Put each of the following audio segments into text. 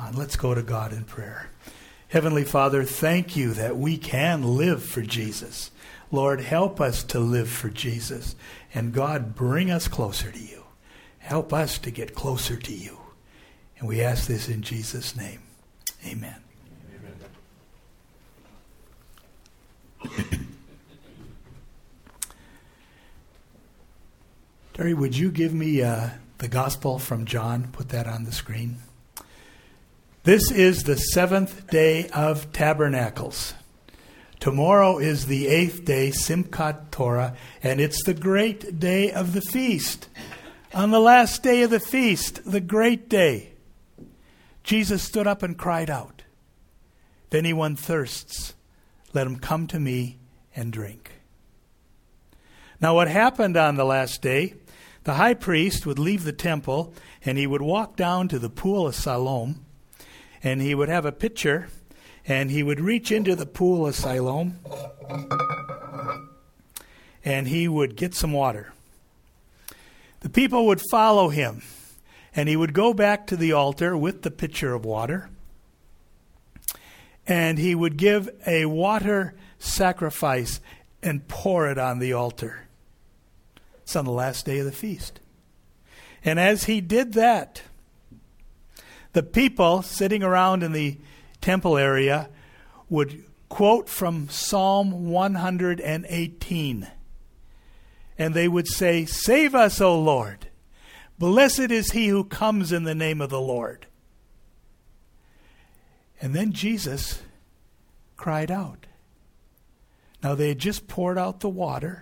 on. Let's go to God in prayer. Heavenly Father, thank you that we can live for Jesus. Lord, help us to live for Jesus. And God, bring us closer to you. Help us to get closer to you. And we ask this in Jesus' name. Amen. Terry, would you give me the gospel from John? Put that on the screen. This is the 7th day of Tabernacles. Tomorrow is the 8th day, Simchat Torah, and it's the great day of the feast. On the last day of the feast, the great day, Jesus stood up and cried out, "If anyone thirsts, let him come to me and drink." Now what happened on the last day, the high priest would leave the temple and he would walk down to the pool of Siloam, and he would have a pitcher, and he would reach into the pool of Siloam, and he would get some water. The people would follow him, and he would go back to the altar with the pitcher of water, and he would give a water sacrifice and pour it on the altar. It's on the last day of the feast. And as he did that, the people sitting around in the temple area would quote from Psalm 118. And they would say, "Save us, O Lord. Blessed is he who comes in the name of the Lord." And then Jesus cried out. Now they had just poured out the water,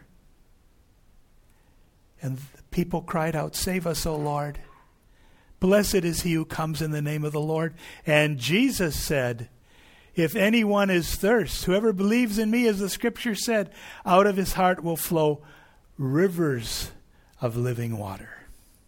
and the people cried out, "Save us, O Lord. Blessed is he who comes in the name of the Lord." And Jesus said, "If anyone is thirst, whoever believes in me, as the scripture said, out of his heart will flow rivers of living water."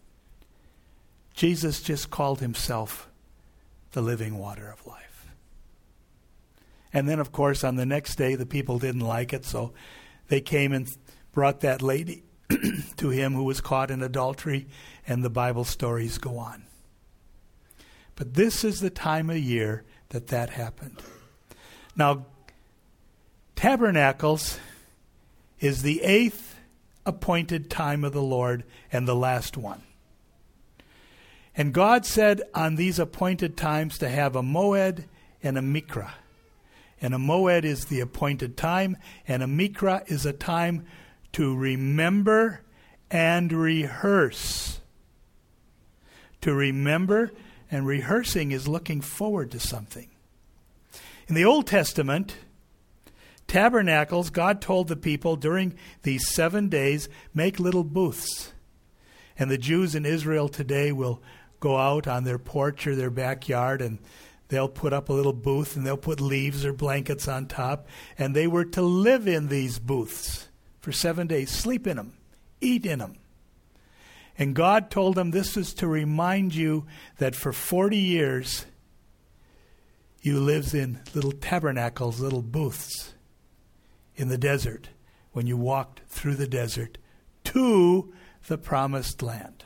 Jesus just called himself the living water of life. And then, of course, on the next day, the people didn't like it, so they came and brought that lady to him who was caught in adultery, and the Bible stories go on. But this is the time of year that happened. Now, Tabernacles is the 8th appointed time of the Lord and the last one. And God said on these appointed times to have a moed and a mikra. And a moed is the appointed time, and a mikra is a time to remember and rehearse. To remember and rehearsing is looking forward to something. In the Old Testament, tabernacles, God told the people during these 7 days, make little booths. And the Jews in Israel today will go out on their porch or their backyard, and they'll put up a little booth, and they'll put leaves or blankets on top. And they were to live in these booths for 7 days, sleep in them, eat in them. And God told them this is to remind you that for 40 years you lived in little tabernacles, little booths in the desert when you walked through the desert to the promised land.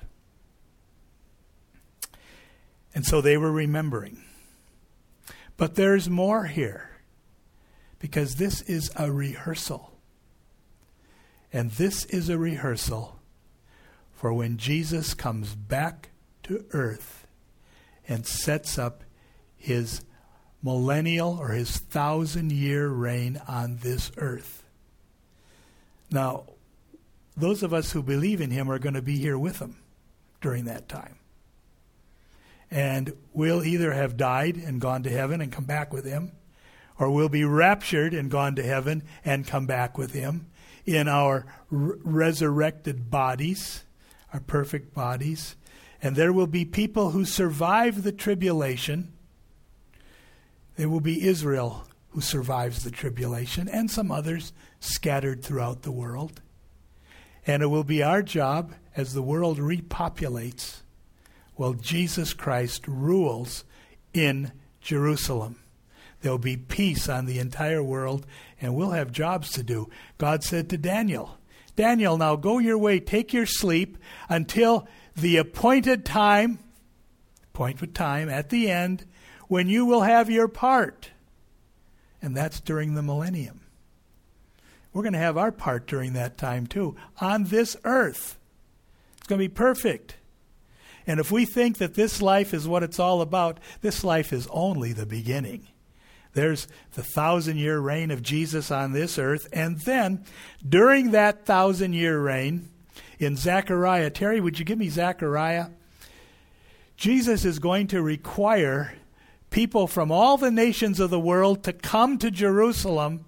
And so they were remembering. But there's more here, because this is a rehearsal. And this is a rehearsal for when Jesus comes back to earth and sets up his millennial or his 1,000-year reign on this earth. Now, those of us who believe in him are going to be here with him during that time. And we'll either have died and gone to heaven and come back with him, or we'll be raptured and gone to heaven and come back with him in our resurrected bodies, our perfect bodies. And there will be people who survive the tribulation. There will be Israel who survives the tribulation, and some others scattered throughout the world. And it will be our job as the world repopulates, while Jesus Christ rules in Jerusalem. There'll be peace on the entire world, and we'll have jobs to do. God said to Daniel, "Daniel, now go your way, take your sleep until the appointed time at the end, when you will have your part. And that's during the millennium. We're going to have our part during that time too, on this earth. It's going to be perfect. And if we think that this life is what it's all about, this life is only the beginning. There's the 1,000-year reign of Jesus on this earth. And then, during that 1,000-year reign, in Zechariah, Terry, would you give me Zechariah? Jesus is going to require people from all the nations of the world to come to Jerusalem,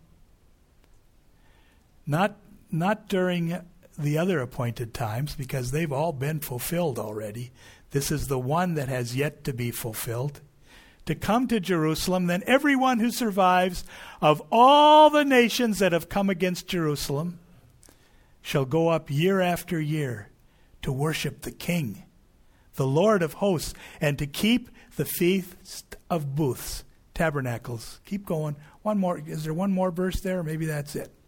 not during the other appointed times, because they've all been fulfilled already. This is the one that has yet to be fulfilled. To come to Jerusalem, then everyone who survives of all the nations that have come against Jerusalem shall go up year after year to worship the King, the Lord of hosts, and to keep the Feast of Booths, tabernacles. Keep going. One more. Is there one more verse there? Maybe that's it.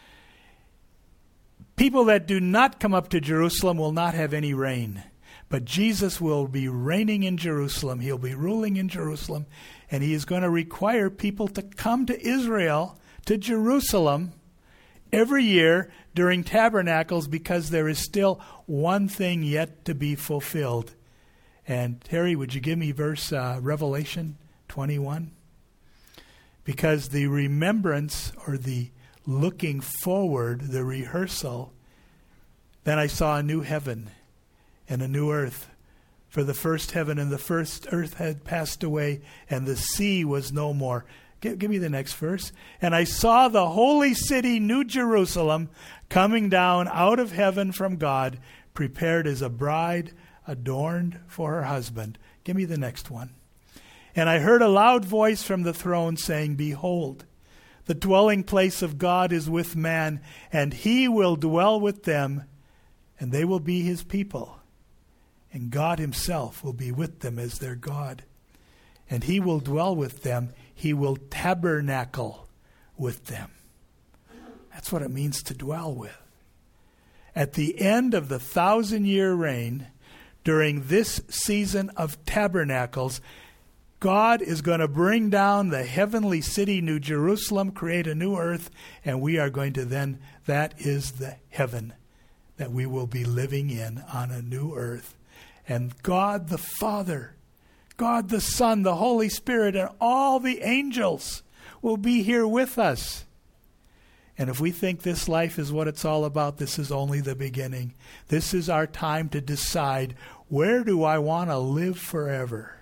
People that do not come up to Jerusalem will not have any rain. But Jesus will be reigning in Jerusalem. He'll be ruling in Jerusalem. And he is going to require people to come to Israel, to Jerusalem, every year during tabernacles, because there is still one thing yet to be fulfilled. And Terry, would you give me verse Revelation 21? Because the remembrance, or the looking forward, the rehearsal, then I saw a new heaven and a new earth. For the first heaven and the first earth had passed away, and the sea was no more. Give me the next verse. And I saw the holy city, New Jerusalem, coming down out of heaven from God, prepared as a bride adorned for her husband. Give me the next one. And I heard a loud voice from the throne saying, Behold, the dwelling place of God is with man, and he will dwell with them, and they will be his people. And God himself will be with them as their God. And he will dwell with them. He will tabernacle with them. That's what it means to dwell with. At the end of the 1,000-year reign, during this season of tabernacles, God is going to bring down the heavenly city, New Jerusalem, create a new earth, and we are going to then, that is the heaven that we will be living in on a new earth. And God the Father, God the Son, the Holy Spirit, and all the angels will be here with us. And if we think this life is what it's all about, this is only the beginning. This is our time to decide, where do I want to live forever?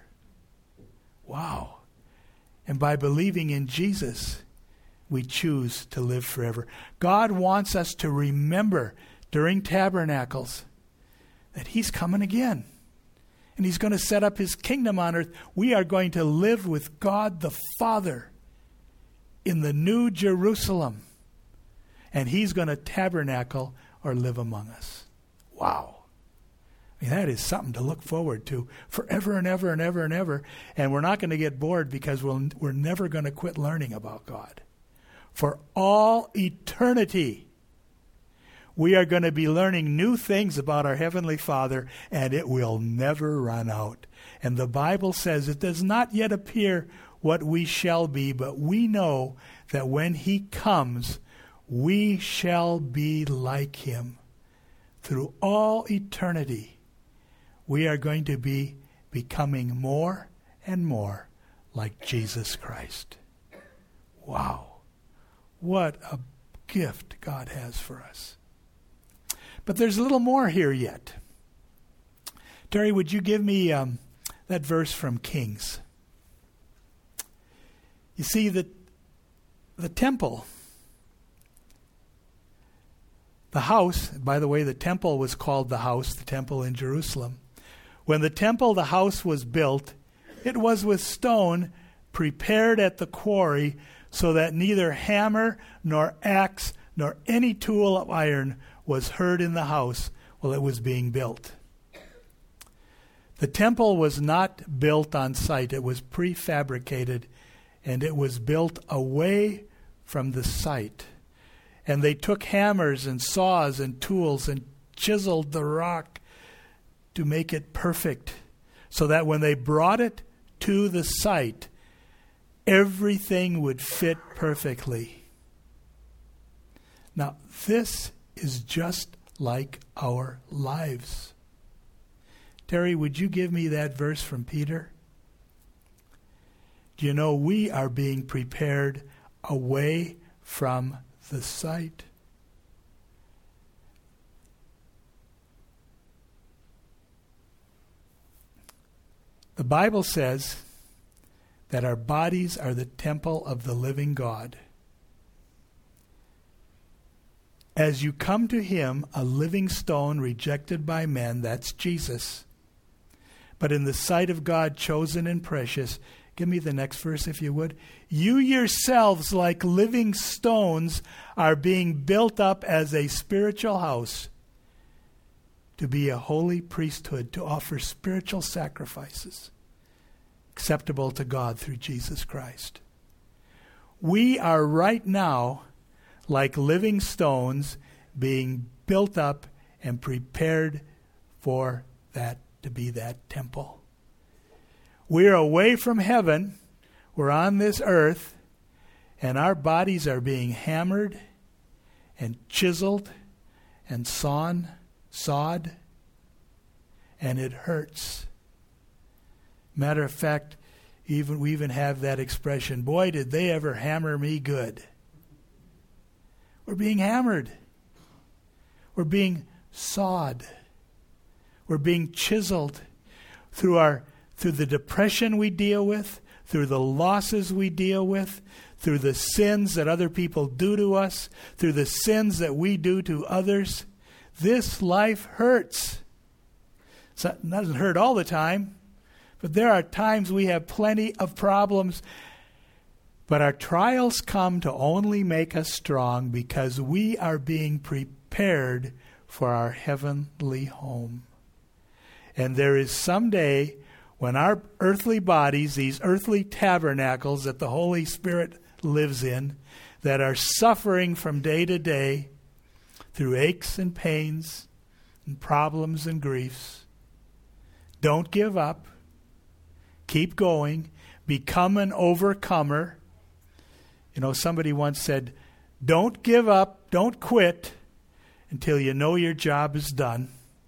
Wow. And by believing in Jesus, we choose to live forever. God wants us to remember during tabernacles that he's coming again. And he's going to set up his kingdom on earth. We are going to live with God the Father in the New Jerusalem. And he's going to tabernacle or live among us. Wow. I mean, that is something to look forward to forever and ever and ever and ever. And we're not going to get bored, because we're never going to quit learning about God. For all eternity, we are going to be learning new things about our Heavenly Father, and it will never run out. And the Bible says it does not yet appear what we shall be, but we know that when he comes, we shall be like him. Through all eternity, we are going to be becoming more and more like Jesus Christ. Wow. What a gift God has for us. But there's a little more here yet. Terry, would you give me that verse from Kings? You see, the temple, the house, by the way, the temple was called the house, the temple in Jerusalem. When the house was built, it was with stone prepared at the quarry, so that neither hammer nor axe nor any tool of iron was heard in the house while it was being built. The temple was not built on site. It was prefabricated, and it was built away from the site. And they took hammers and saws and tools and chiseled the rock to make it perfect, so that when they brought it to the site, everything would fit perfectly. Now, this is just like our lives. Terry, would you give me that verse from Peter? Do you know we are being prepared away from the site? The Bible says that our bodies are the temple of the living God. As you come to him, a living stone rejected by men, that's Jesus, but in the sight of God chosen and precious. Give me the next verse if you would. You yourselves, like living stones, are being built up as a spiritual house to be a holy priesthood, to offer spiritual sacrifices acceptable to God through Jesus Christ. We are right now like living stones being built up and prepared for that to be that temple. We're away from heaven. We're on this earth, and our bodies are being hammered and chiseled and sawed, and it hurts. Matter of fact, we even have that expression, boy, did they ever hammer me good. We're being hammered. We're being sawed. We're being chiseled through the depression we deal with, through the losses we deal with, through the sins that other people do to us, through the sins that we do to others. This life hurts. It doesn't hurt all the time, but there are times we have plenty of problems. But our trials come to only make us strong because we are being prepared for our heavenly home. And there is someday when our earthly bodies, these earthly tabernacles that the Holy Spirit lives in, that are suffering from day to day through aches and pains and problems and griefs. Don't give up. Keep going. Become an overcomer. You know, somebody once said, don't give up, don't quit until you know your job is done.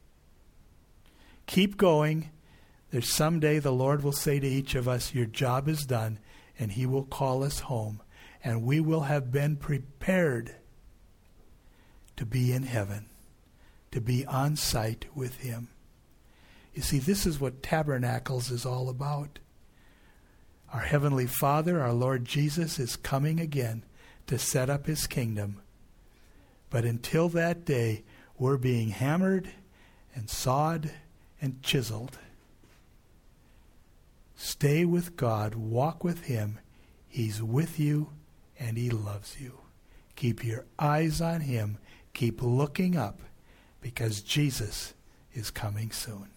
Keep going. There's someday the Lord will say to each of us, your job is done, and he will call us home, and we will have been prepared to be in heaven, to be on site with him. You see, this is what Tabernacles is all about. Our Heavenly Father, our Lord Jesus, is coming again to set up his kingdom. But until that day, we're being hammered and sawed and chiseled. Stay with God. Walk with him. He's with you and he loves you. Keep your eyes on him. Keep looking up because Jesus is coming soon.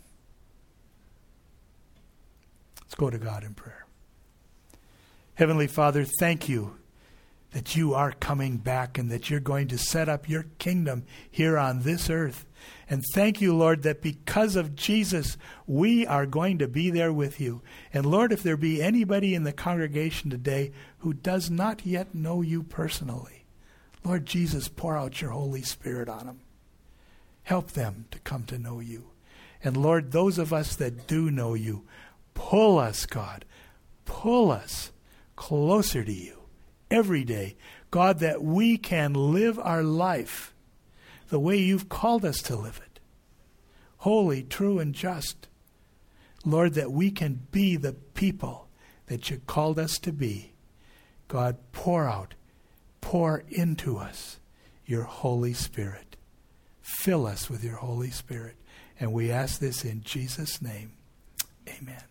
Let's go to God in prayer. Heavenly Father, thank you that you are coming back and that you're going to set up your kingdom here on this earth. And thank you, Lord, that because of Jesus, we are going to be there with you. And Lord, if there be anybody in the congregation today who does not yet know you personally, Lord Jesus, pour out your Holy Spirit on them. Help them to come to know you. And Lord, those of us that do know you, pull us, God, pull us closer to you every day. God, that we can live our life the way you've called us to live it. Holy, true, and just. Lord, that we can be the people that you called us to be. God, pour into us your Holy Spirit. Fill us with your Holy Spirit. And we ask this in Jesus' name. Amen.